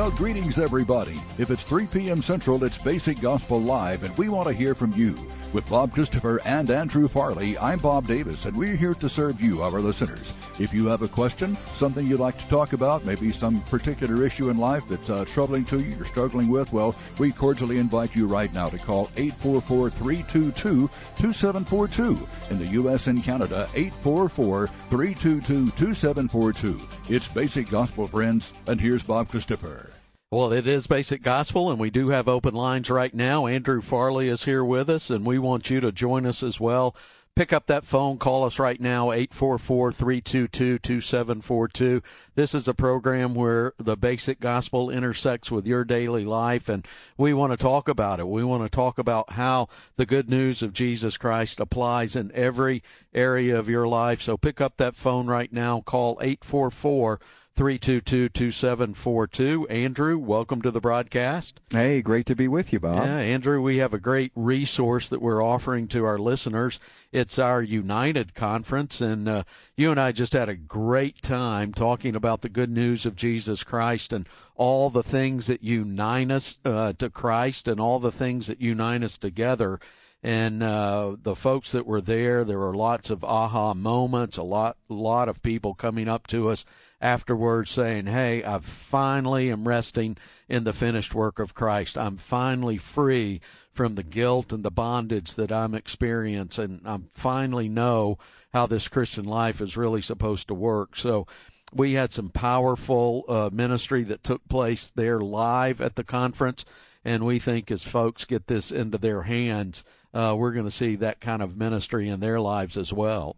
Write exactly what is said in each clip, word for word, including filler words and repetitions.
Well, greetings, everybody. If it's three p.m. Central, it's Basic Gospel Live, and we want to hear from you. With Bob Christopher and Andrew Farley, I'm Bob Davis, and we're here to serve you, our listeners. If you have a question, something you'd like to talk about, maybe some particular issue in life that's uh, troubling to you, you're struggling with, well, we cordially invite you right now to call eight four four, three two two, two seven four two. In the U S and Canada, eight four four, three two two, two seven four two. It's Basic Gospel, friends, and here's Bob Christopher. Well, it is Basic Gospel, and we do have open lines right now. Andrew Farley is here with us, and we want you to join us as well. Pick up that phone. Call us right now, eight four four, three two two, two seven four two. This is a program where the Basic Gospel intersects with your daily life, and we want to talk about it. We want to talk about how the good news of Jesus Christ applies in every area of your life. So pick up that phone right now. Call eight four four, three two two, two seven four two. Andrew, welcome to the broadcast. Hey, great to be with you, Bob. Yeah, Andrew, we have a great resource that we're offering to our listeners. It's our United Conference, and uh, you and I just had a great time talking about the good news of Jesus Christ and all the things that unite us uh, to Christ and all the things that unite us together. And uh, the folks that were there, there were lots of aha moments, a lot, a lot of people coming up to us afterwards saying, hey, I finally am resting in the finished work of Christ. I'm finally free from the guilt and the bondage that I'm experiencing. I finally know how this Christian life is really supposed to work. So we had some powerful uh, ministry that took place there live at the conference, and we think as folks get this into their hands, uh, we're going to see that kind of ministry in their lives as well.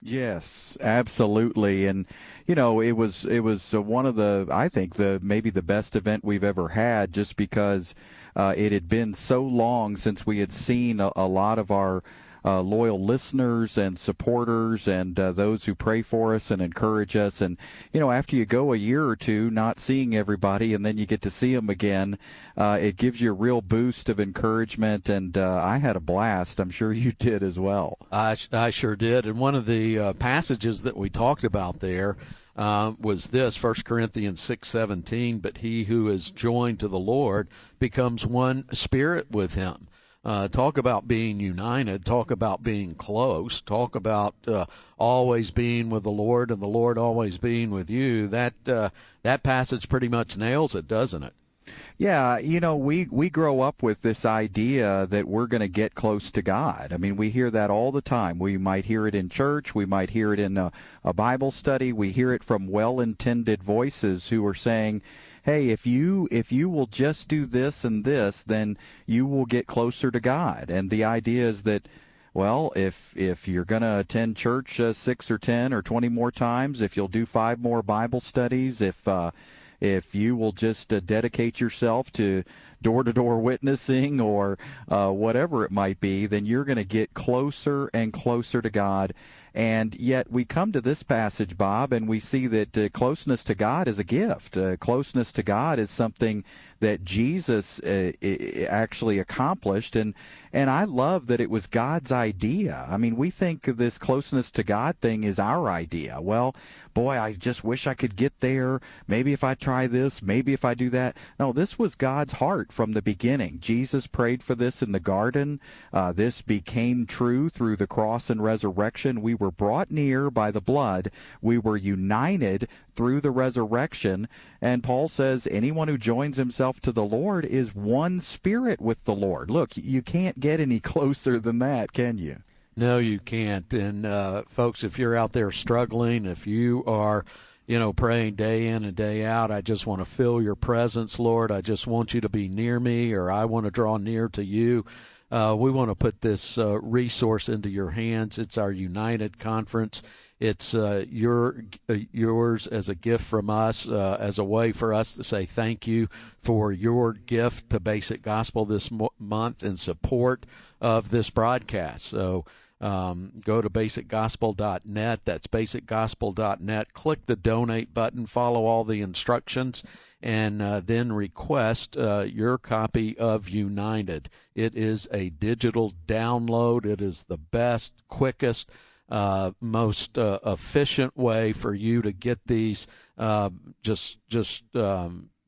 Yes, absolutely. And, you know, it was it was uh, one of the, I think, the maybe the best event we've ever had, just because uh, it had been so long since we had seen a, a lot of our uh, loyal listeners and supporters and uh, those who pray for us and encourage us. And, you know, after you go a year or two not seeing everybody and then you get to see them again, uh, it gives you a real boost of encouragement. And uh, I had a blast. I'm sure you did as well. I, I sure did. And one of the uh, passages that we talked about there uh, was this, First Corinthians six seventeen, but he who is joined to the Lord becomes one spirit with him. Uh, talk about being united, talk about being close, talk about uh, always being with the Lord and the Lord always being with you. That uh, that passage pretty much nails it, doesn't it? Yeah, you know, we, we grow up with this idea that we're going to get close to God. I mean, we hear that all the time. We might hear it in church. We might hear it in a, a Bible study. We hear it from well-intended voices who are saying, hey, if you if you will just do this and this, then you will get closer to God. And the idea is that, well, if if you're going to attend church uh, six or ten or twenty more times, if you'll do five more Bible studies, if uh, if you will just uh, dedicate yourself to door-to-door witnessing or uh, whatever it might be, then you're going to get closer and closer to God. And yet we come to this passage, Bob, and we see that uh, closeness to God is a gift. Uh, closeness to God is something that Jesus uh, actually accomplished. And, and I love that it was God's idea. I mean, we think this closeness to God thing is our idea. Well, boy, I just wish I could get there. Maybe if I try this, maybe if I do that. No, this was God's heart from the beginning. Jesus prayed for this in the garden. Uh, this became true through the cross and resurrection. We were brought near by the blood. We were united through the resurrection. And Paul says anyone who joins himself to the Lord is one spirit with the Lord. Look, you can't get any closer than that, can you? No, you can't. And uh, folks, if you're out there struggling, if you are, you know, praying day in and day out, I just want to feel your presence, Lord. I just want you to be near me, or I want to draw near to you. Uh, we want to put this uh, resource into your hands. It's our United Conference. It's uh, your uh, yours as a gift from us, uh, as a way for us to say thank you for your gift to Basic Gospel this mo- month in support of this broadcast. So um, go to basic gospel dot net. That's basic gospel dot net. Click the donate button. Follow all the instructions. And uh, then request uh, your copy of United. It is a digital download. It is the best, quickest, uh, most uh, efficient way for you to get these uh, just just um,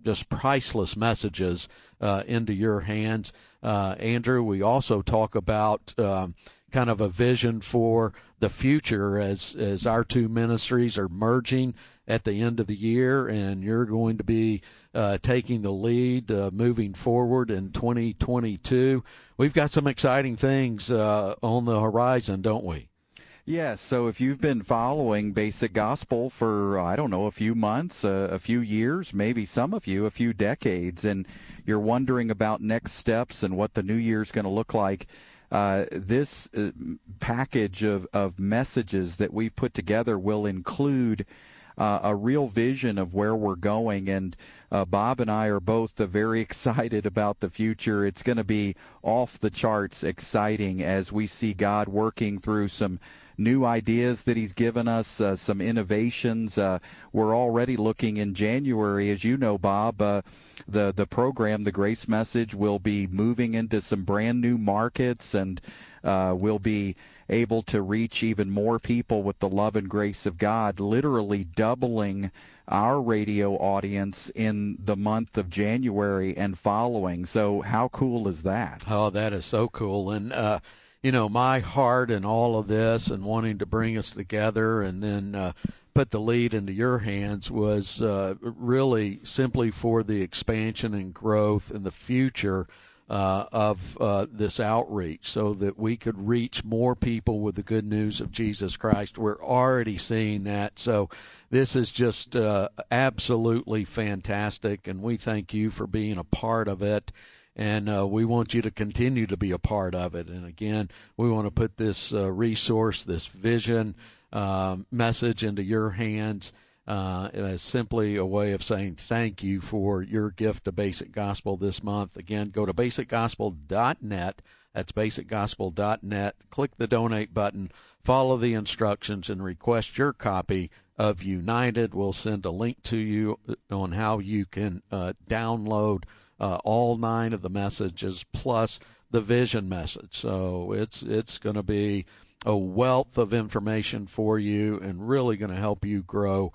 just priceless messages uh, into your hands. Uh, Andrew, we also talk about um, kind of a vision for the future as as our two ministries are merging at the end of the year, and you're going to be uh, taking the lead uh, moving forward in twenty twenty-two. We've got some exciting things uh, on the horizon, don't we? Yes, so if you've been following Basic Gospel for, I don't know, a few months, uh, a few years, maybe some of you, a few decades, and you're wondering about next steps and what the new year's going to look like, uh, this uh, package of, of messages that we've put together will include uh, a real vision of where we're going. And uh, Bob and I are both uh, very excited about the future. It's going to be off the charts exciting as we see God working through some new ideas that he's given us, uh, some innovations. Uh, we're already looking in January, as you know, Bob, uh, the, the program, The Grace Message, will be moving into some brand new markets, and uh, we'll be able to reach even more people with the love and grace of God, literally doubling our radio audience in the month of January and following. So how cool is that? Oh, that is so cool. And, uh, you know, my heart in all of this and wanting to bring us together and then uh, put the lead into your hands was uh, really simply for the expansion and growth in the future uh, of uh, this outreach, so that we could reach more people with the good news of Jesus Christ. We're already seeing that. So this is just uh, absolutely fantastic, and we thank you for being a part of it. And uh, we want you to continue to be a part of it. And again, we want to put this uh, resource, this vision uh, message into your hands uh, as simply a way of saying thank you for your gift to Basic Gospel this month. Again, go to basic gospel dot net. That's basic gospel dot net. Click the donate button, follow the instructions, and request your copy of United. We'll send a link to you on how you can uh, download Uh, all nine of the messages plus the vision message. So it's it's going to be a wealth of information for you and really going to help you grow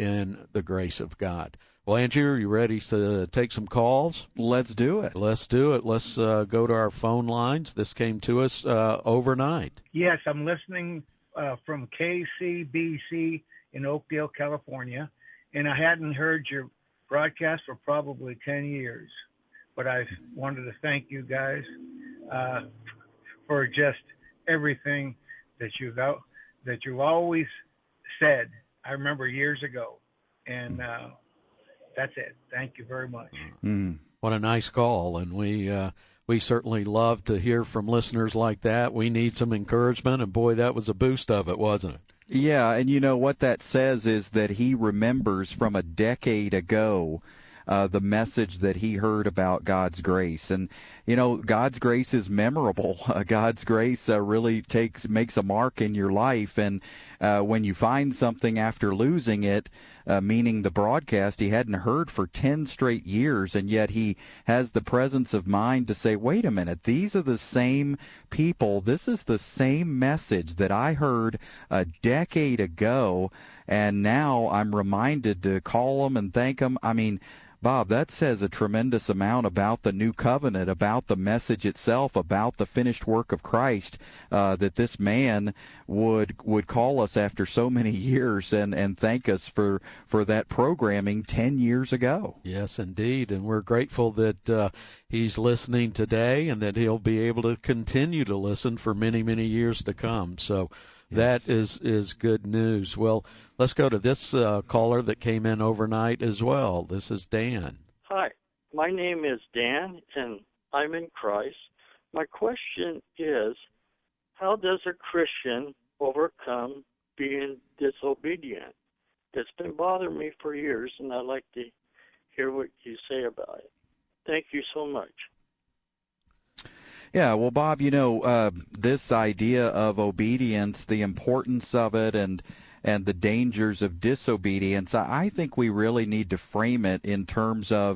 in the grace of God. Well, Andrew, are you ready to take some calls? Let's do it. Let's do it. Let's uh, go to our phone lines. This came to us uh, overnight. Yes, I'm listening uh, from K C B C in Oakdale, California, and I hadn't heard your broadcast for probably ten years. But I wanted to thank you guys uh, for just everything that you've out, that you've always said. I remember years ago, and uh, that's it. Thank you very much. Mm. What a nice call, and we uh, we certainly love to hear from listeners like that. We need some encouragement, and boy, that was a boost of it, wasn't it? Yeah, and you know what that says is that he remembers from a decade ago Uh, the message that he heard about God's grace. And, you know, God's grace is memorable. Uh, God's grace uh, really takes makes a mark in your life. And uh, when you find something after losing it, uh, meaning the broadcast he hadn't heard for ten straight years, and yet he has the presence of mind to say, wait a minute, these are the same people. This is the same message that I heard a decade ago, and now I'm reminded to call them and thank them. I mean, Bob, that says a tremendous amount about the new covenant, about the message itself, about the finished work of Christ, uh, that this man would would call us after so many years and, and thank us for, for that programming ten years ago. Yes, indeed, and we're grateful that uh, he's listening today and that he'll be able to continue to listen for many, many years to come. So Yes. that is, is good news. Well, let's go to this uh, caller that came in overnight as well. This is Dan. Hi, my name is Dan, and I'm in Christ. My question is, how does a Christian overcome being disobedient? It's been bothering me for years, and I'd like to hear what you say about it. Thank you so much. Yeah, well, Bob, you know, uh, this idea of obedience, the importance of it, and and the dangers of disobedience, I think we really need to frame it in terms of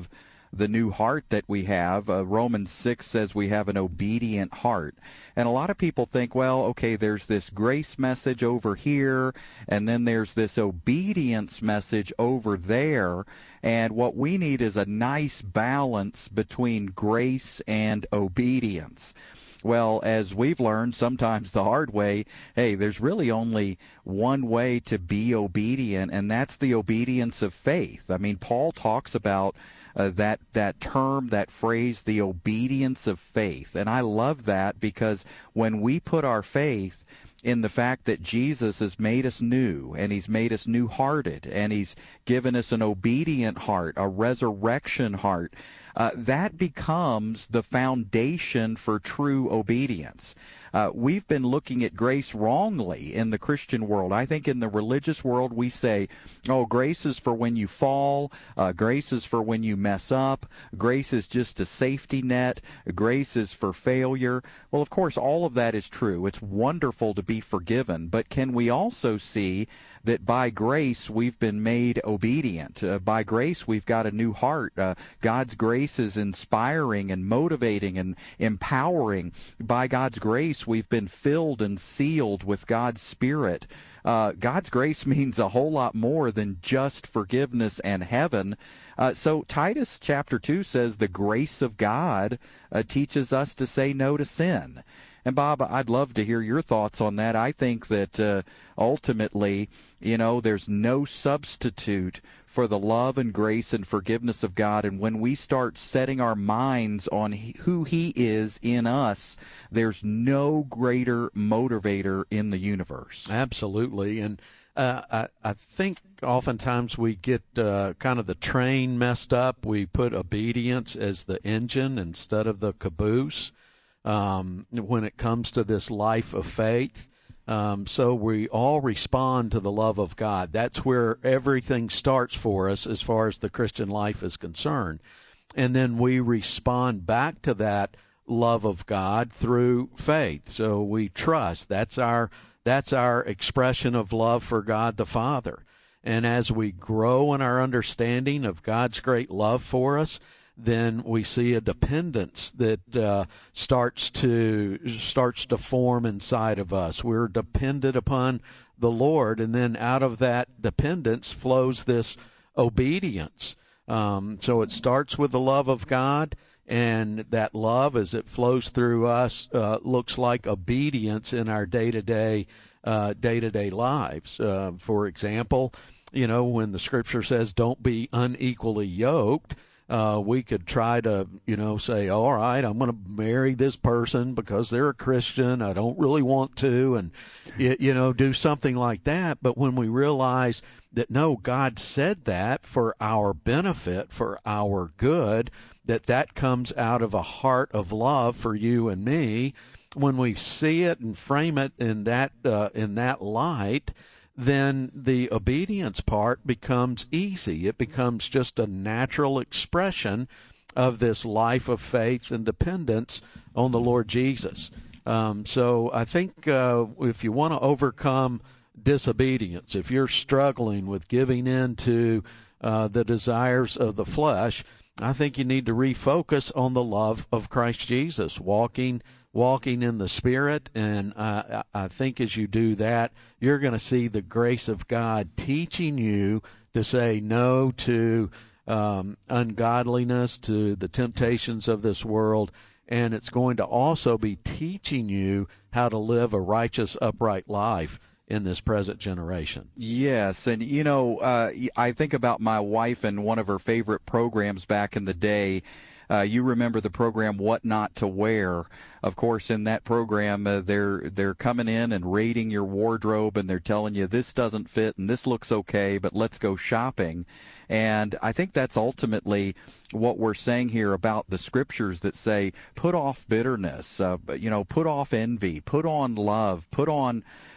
the new heart that we have. Uh, Romans six says we have an obedient heart. And a lot of people think, well, okay, there's this grace message over here, and then there's this obedience message over there. And what we need is a nice balance between grace and obedience. Well, as we've learned sometimes the hard way, hey, there's really only one way to be obedient, and that's the obedience of faith. I mean, Paul talks about uh, that that term, that phrase, the obedience of faith. And I love that, because when we put our faith in the fact that Jesus has made us new, and he's made us new-hearted, and he's given us an obedient heart, a resurrection heart, uh, that becomes the foundation for true obedience. Uh, we've been looking at grace wrongly in the Christian world. I think in the religious world we say, oh, grace is for when you fall, uh, grace is for when you mess up, grace is just a safety net, grace is for failure. Well, of course, all of that is true. It's wonderful to be forgiven, but can we also see that by grace we've been made obedient? Uh, by grace we've got a new heart. Uh, God's grace is inspiring and motivating and empowering. By God's grace we've been filled and sealed with God's Spirit. Uh, God's grace means a whole lot more than just forgiveness and heaven. Uh, so Titus chapter two says the grace of God uh, teaches us to say no to sin. And Bob, I'd love to hear your thoughts on that. I think that uh, ultimately, you know, there's no substitute for the love and grace and forgiveness of God. And when we start setting our minds on he, who he is in us, there's no greater motivator in the universe. Absolutely. And uh, I, I think oftentimes we get uh, kind of the train messed up. We put obedience as the engine instead of the caboose. Um, when it comes to this life of faith. Um, so we all respond to the love of God. That's where everything starts for us as far as the Christian life is concerned. And then we respond back to that love of God through faith. So we trust. That's our, that's our expression of love for God the Father. And as we grow in our understanding of God's great love for us, then we see a dependence that uh, starts to starts to form inside of us. We're dependent upon the Lord, and then out of that dependence flows this obedience. Um, so it starts with the love of God, and that love, as it flows through us, uh, looks like obedience in our day-to-day uh, day-to-day lives. Uh, for example, you know, when the Scripture says, "Don't be unequally yoked," Uh, we could try to, you know, say, all right, I'm going to marry this person because they're a Christian. I don't really want to, and, you, you know, do something like that. But when we realize that, no, God said that for our benefit, for our good, that that comes out of a heart of love for you and me, when we see it and frame it in that uh, in that light, then the obedience part becomes easy. It becomes just a natural expression of this life of faith and dependence on the Lord Jesus. Um, so I think uh, if you want to overcome disobedience, if you're struggling with giving in to uh, the desires of the flesh, I think you need to refocus on the love of Christ Jesus, walking walking in the Spirit, and uh, I think as you do that, you're going to see the grace of God teaching you to say no to um, ungodliness, to the temptations of this world, and it's going to also be teaching you how to live a righteous, upright life in this present generation. Yes, and you know, uh, I think about my wife and one of her favorite programs back in the day. Uh, you remember the program What Not to Wear. Of course, in that program, uh, they're they're coming in and rating your wardrobe, and they're telling you this doesn't fit and this looks okay, but let's go shopping. And I think that's ultimately what we're saying here about the Scriptures that say, put off bitterness, uh, you know, put off envy, put on love, put on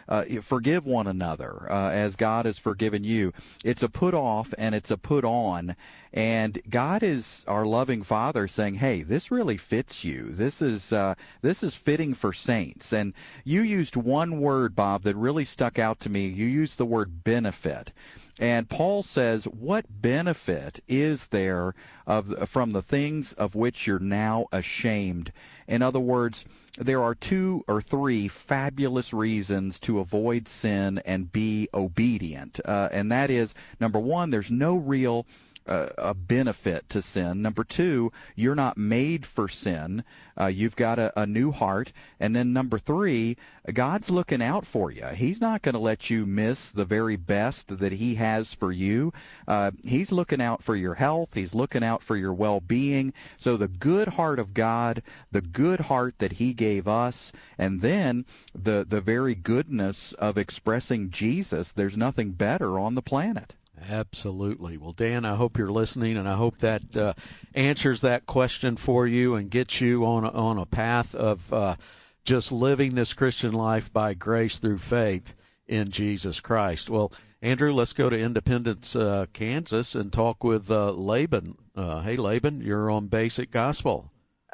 uh, forgive one another uh, as God has forgiven you. It's a put off and it's a put on. And God is our loving Father saying, hey, this really fits you. This is uh, this is fitting for saints. And you used one word, Bob, that really stuck out to me. You used the word benefit. And Paul says, what benefit is there of from the things of which you're now ashamed? In other words, there are two or three fabulous reasons to avoid sin and be obedient. Uh, and that is, number one, there's no real Uh, a benefit to sin. Number two, you're not made for sin. Uh, you've got a, a new heart. And then number three, God's looking out for you. He's not going to let you miss the very best that he has for you. Uh, he's looking out for your health. He's looking out for your well-being. So the good heart of God, the good heart that he gave us, and then the, the very goodness of expressing Jesus, there's nothing better on the planet. Absolutely. Well, Dan, I hope you're listening, and I hope that uh, answers that question for you and gets you on a, on a path of uh, just living this Christian life by grace through faith in Jesus Christ. Well, Andrew, let's go to Independence, uh, Kansas, and talk with uh, Laban. Uh, hey, Laban, you're on Basic Gospel.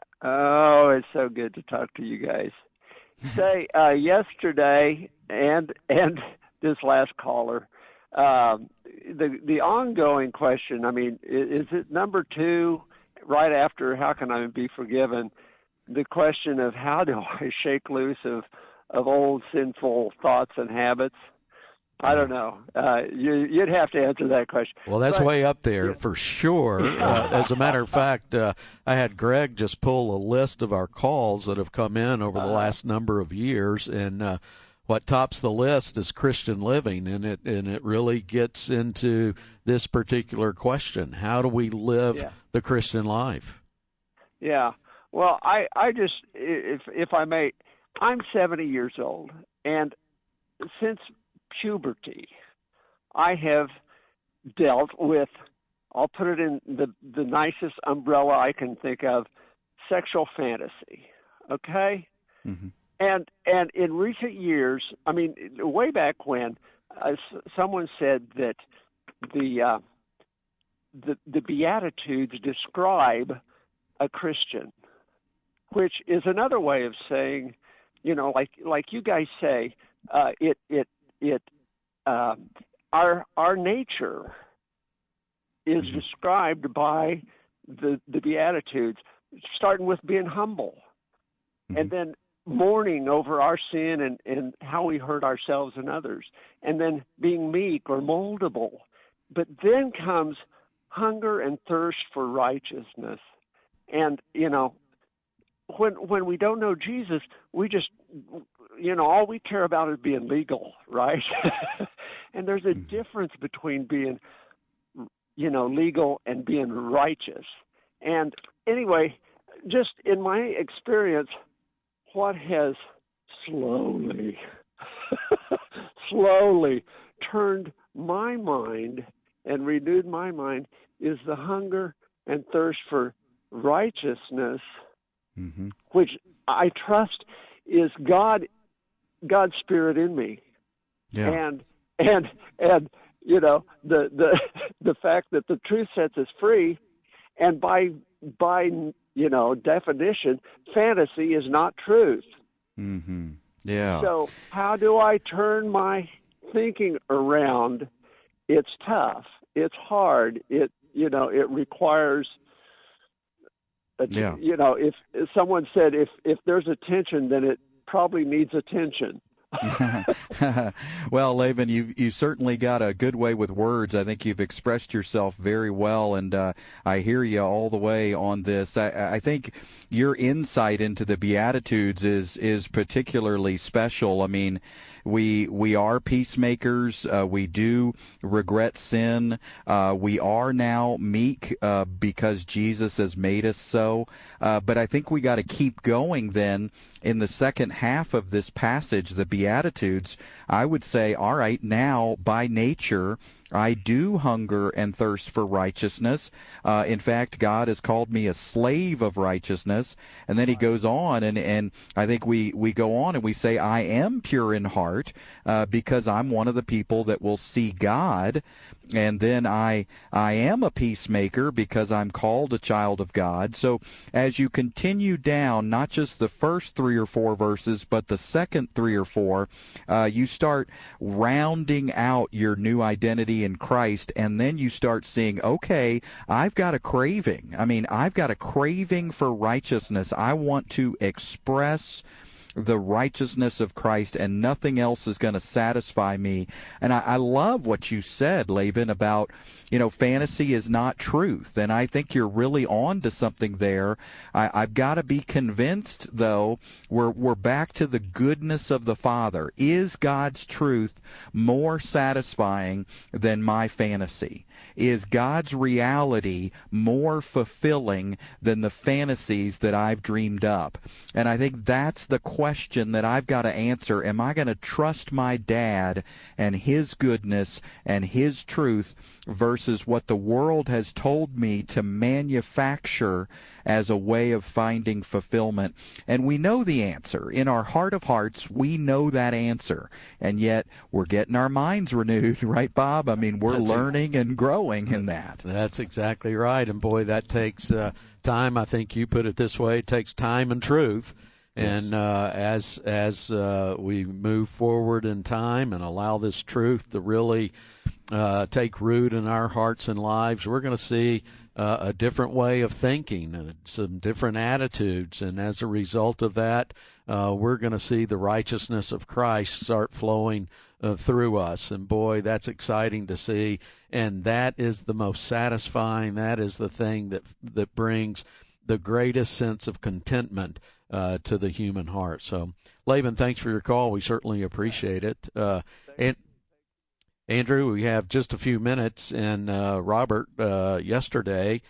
Oh, it's so good to talk to you guys. Say, uh, yesterday and and this last caller, um, the the ongoing question, I mean, is, is it number two, right after how can I be forgiven, the question of how do I shake loose of, of old sinful thoughts and habits? I don't know. Uh, you, you'd have to answer that question. Well, that's but, way up there yeah. for sure. Uh, as a matter of fact, uh, I had Greg just pull a list of our calls that have come in over the uh, last number of years, and uh, what tops the list is Christian living, and it and it really gets into this particular question: how do we live yeah. the Christian life? Yeah. Well, I, I just, if if I may, I'm seventy years old, and since puberty, I have dealt with, I'll put it in the, the nicest umbrella I can think of, sexual fantasy, okay? Mm-hmm. And and in recent years, I mean, way back when, uh, someone said that the, uh, the the Beatitudes describe a Christian, which is another way of saying, you know, like like you guys say, uh, it it it uh, our our nature is mm-hmm. described by the the Beatitudes, starting with being humble, mm-hmm. and then mourning over our sin and, and how we hurt ourselves and others, and then being meek or moldable. But then comes hunger and thirst for righteousness. And, you know, when when we don't know Jesus, we just, you know, all we care about is being legal, right? And there's a difference between being, you know, legal and being righteous. And anyway, just in my experience, what has slowly, slowly turned my mind and renewed my mind is the hunger and thirst for righteousness, mm-hmm. which I trust is God, God's Spirit in me, yeah. and and and you know the the the fact that the truth sets us free, and by by you know definition, fantasy is not truth. Mm-hmm. Yeah. So how do I turn my thinking around? It's tough. It's hard. It you know it requires. Yeah. You know, if, if someone said if, if there's a tension, then it probably needs attention. Well, Laban, you you certainly got a good way with words. I think you've expressed yourself very well, and uh, I hear you all the way on this. I, I think your insight into the Beatitudes is is particularly special. I mean, we we are peacemakers. Uh, we do regret sin. Uh, we are now meek uh, because Jesus has made us so. Uh, but I think we got to keep going then in the second half of this passage, the Beatitudes. I would say, all right, now by nature, I do hunger and thirst for righteousness. Uh, in fact, God has called me a slave of righteousness. And then he goes on, and, and I think we, we go on and we say, I am pure in heart uh, because I'm one of the people that will see God. And then I I am a peacemaker because I'm called a child of God. So as you continue down, not just the first three or four verses, but the second three or four, uh, you start rounding out your new identity in Christ, and then you start seeing, okay, I've got a craving. I mean, I've got a craving for righteousness. I want to express the righteousness of Christ, and nothing else is going to satisfy me. And I, I love what you said, Laban, about, you know, fantasy is not truth. And I think you're really on to something there. I, I've got to be convinced, though, we're, we're back to the goodness of the Father. Is God's truth more satisfying than my fantasy? Is God's reality more fulfilling than the fantasies that I've dreamed up? And I think that's the question that I've got to answer. Am I going to trust my dad and his goodness and his truth versus what the world has told me to manufacture as a way of finding fulfillment? And we know the answer. In our heart of hearts, we know that answer. And yet we're getting our minds renewed, right, Bob? I mean, we're That's learning and growing in that. That's exactly right. And boy, that takes uh, time. I think you put it this way. It takes time and truth. And Yes. uh, as as uh, we move forward in time and allow this truth to really uh, take root in our hearts and lives, we're going to see uh, a different way of thinking and some different attitudes. And as a result of that, uh, we're going to see the righteousness of Christ start flowing uh, through us. And boy, that's exciting to see. And that is the most satisfying. That is the thing that that brings the greatest sense of contentment Uh, to the human heart. So, Laban, thanks for your call. We certainly appreciate it. Uh, and Andrew, we have just a few minutes, and uh, Robert uh, yesterday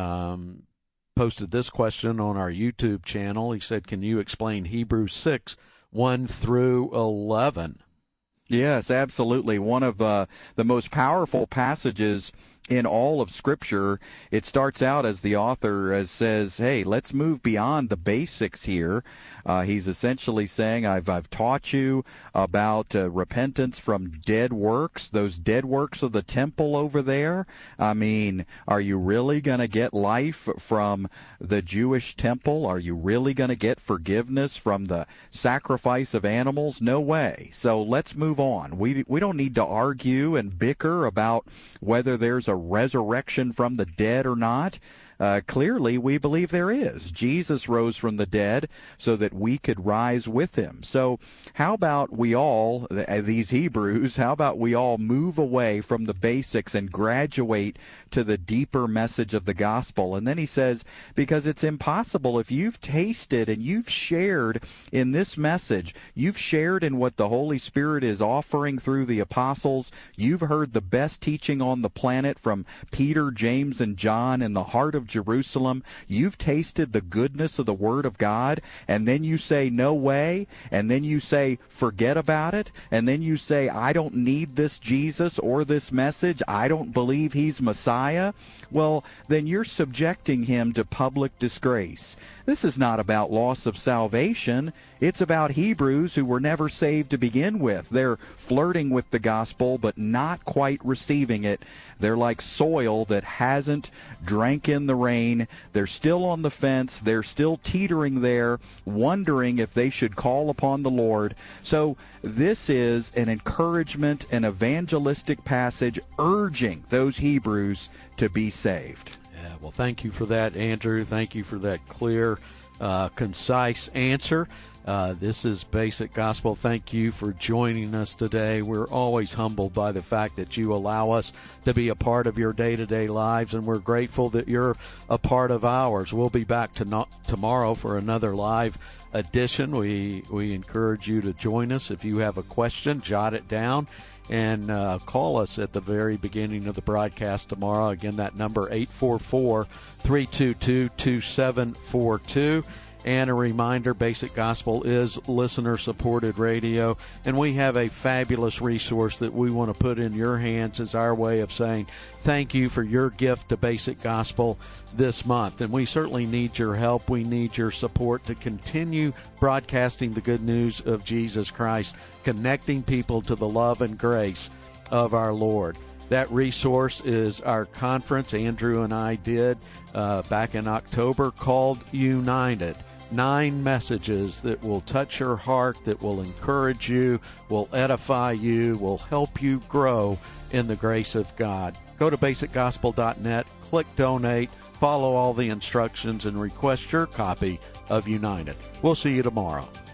um, posted this question on our YouTube channel. He said, "Can you explain Hebrews six one through eleven?" Yes, absolutely. One of uh, the most powerful passages in all of Scripture. It starts out as the author uh, says, hey, let's move beyond the basics here. Uh, he's essentially saying, I've I've taught you about uh, repentance from dead works, those dead works of the temple over there. I mean, are you really going to get life from the Jewish temple? Are you really going to get forgiveness from the sacrifice of animals? No way. So let's move on. We we don't need to argue and bicker about whether there's a resurrection from the dead or not. Uh, clearly, we believe there is. Jesus rose from the dead so that we could rise with him. So how about we all, these Hebrews, how about we all move away from the basics and graduate to the deeper message of the gospel? And then he says, because it's impossible if you've tasted and you've shared in this message, you've shared in what the Holy Spirit is offering through the apostles, you've heard the best teaching on the planet from Peter, James, and John in the heart of Jerusalem, you've tasted the goodness of the Word of God, and then you say, no way, and then you say, forget about it, and then you say, I don't need this Jesus or this message, I don't believe he's Messiah, well, then you're subjecting him to public disgrace. This is not about loss of salvation. It's about Hebrews who were never saved to begin with. They're flirting with the gospel, but not quite receiving it. They're like soil that hasn't drank in the rain. They're still on the fence. They're still teetering there, wondering if they should call upon the Lord. So this is an encouragement, an evangelistic passage urging those Hebrews to be saved. Yeah, well, thank you for that, Andrew. Thank you for that clear, uh, concise answer. Uh, this is Basic Gospel. Thank you for joining us today. We're always humbled by the fact that you allow us to be a part of your day-to-day lives, and we're grateful that you're a part of ours. We'll be back to no- tomorrow for another live edition. We, we encourage you to join us. If you have a question, jot it down and uh, call us at the very beginning of the broadcast tomorrow. Again, that number, eight four four, three two two, two seven four two. And a reminder, Basic Gospel is listener-supported radio, and we have a fabulous resource that we want to put in your hands as our way of saying thank you for your gift to Basic Gospel this month. And we certainly need your help. We need your support to continue broadcasting the good news of Jesus Christ, connecting people to the love and grace of our Lord. That resource is our conference Andrew and I did uh, back in October called United. Nine messages that will touch your heart, that will encourage you, will edify you, will help you grow in the grace of God. Go to basic gospel dot net, click donate, follow all the instructions, and request your copy of United. We'll see you tomorrow.